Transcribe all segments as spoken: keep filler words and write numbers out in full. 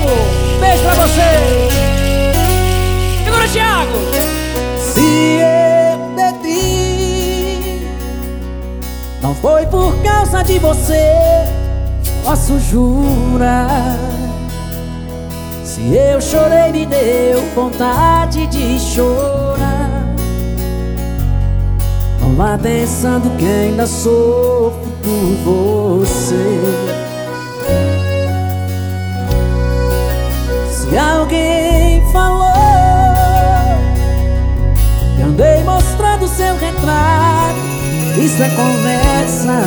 amor. Beijo pra você. Segura, Thiago. Se eu bebi, não foi por causa de você, posso jurar. Se eu chorei, me deu vontade de chorar. Não vá pensando que ainda sofro por você. Se alguém falou que andei mostrando seu retrato, isso é conversa.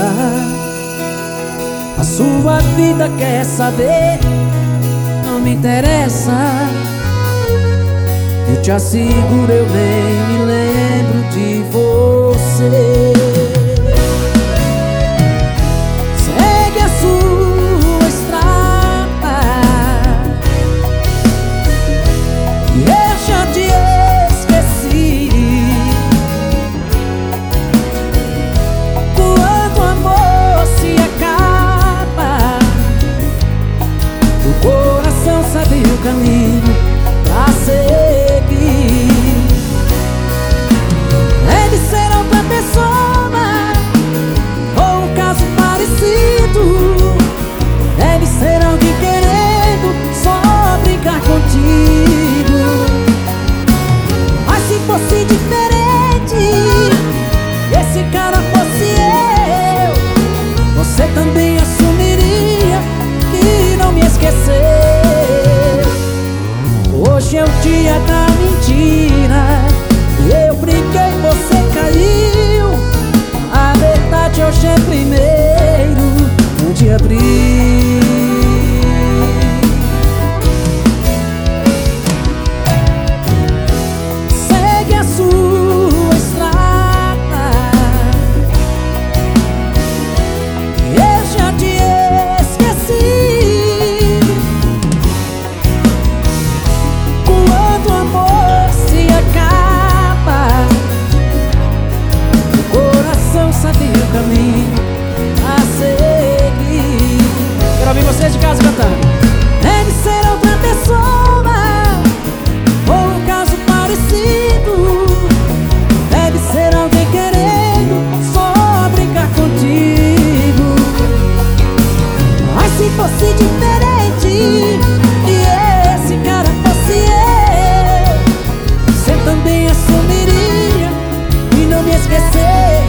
A sua vida quer saber, não me interessa. Eu te asseguro, eu nem me lembro de você. Segue a sua estrada e eu já te esqueci. Quando o amor se acaba, o coração sabe o caminho pra seguir. Deve ser outra pessoa ou um caso parecido. Deve ser alguém querendo só brincar contigo. Mas se fosse diferente, esse cara fosse eu, você também assumiria que não me esqueceu. Hoje é o dia da mentira, eu brinquei, você caiu. A verdade hoje é primeiro de abril. Segue a sua estrada, eu já te esqueci. Quando o amor se acaba, o coração sabe o caminho a seguir. Quero ouvir vocês de casa cantando. Deve ser outra pessoa ou um caso parecido. Deve ser alguém querendo só brincar contigo. Mas se fosse diferente e esse cara fosse eu, você também assumiria e não me esqueceu.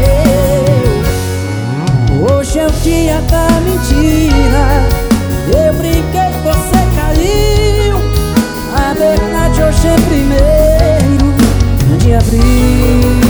Hoje é o dia da mentira, eu brinquei, você caiu. A verdade hoje é primeiro de abril.